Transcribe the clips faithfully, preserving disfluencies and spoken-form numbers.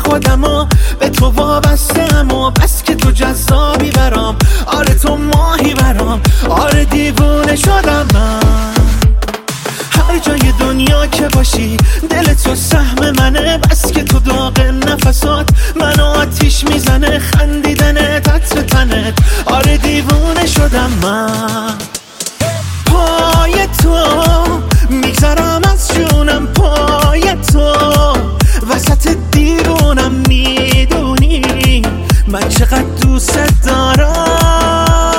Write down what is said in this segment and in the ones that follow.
خودمو به تو وابستم و بس که تو جذابی برام، آره تو ماهی برام، آره دیوونه شدم من. هر جای دنیا که باشی دل تو سهم منه، بس که تو داغ نفسات منو آتیش میزنه، خندیدنت عطر تنت، آره دیوونه شدم من. پای تو میگذرم از جونم، پای تو وسط دیوونم، میدونی من چقدر دوست دارم.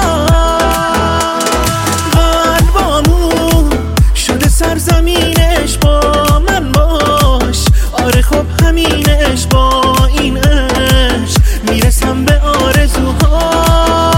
قلبامون شده سرزمینش، با من باش، آره خب همینش، با این عشق میرسم به آرزوها.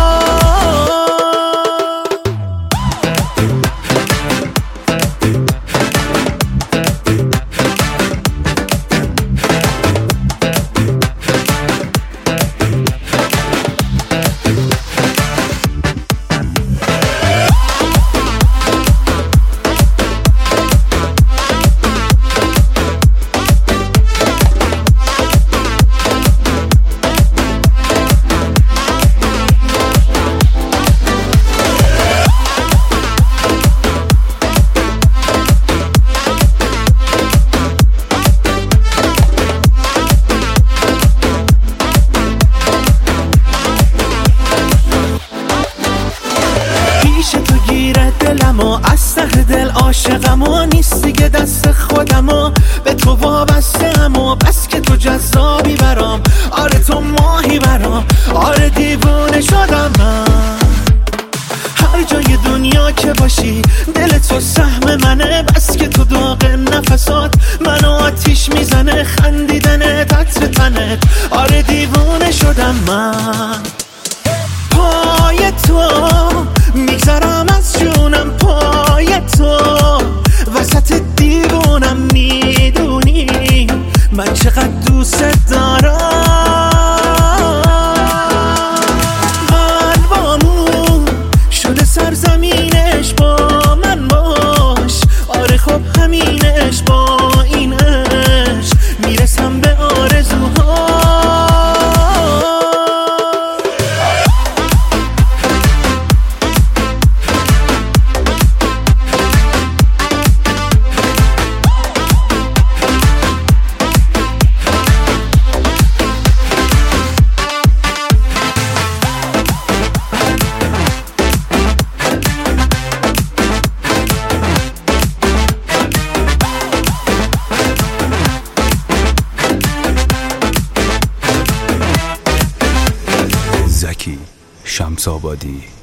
دلمو از ته دل عاشقم و نیست دیگه دست خودمو به تو وابستم و بس که تو جذابی برام، آره تو ماهی برام، آره دیوونه شدم من. هر جای دنیا که باشی دل تو سهم منه، بس که تو داغ نفسات منو آتیش میزنه، خندیدنت عطر تنت، آره دیوونه شدم من. پای تو میگذرم از جونم، پای تو وسط دیوونم، میدونی من چقدر دوست دارم. قلبامون شده سرزمینش، با من باش، آره خب همینش، با این عشق میرسم به آرزوها. زکی شمس‌آبادی.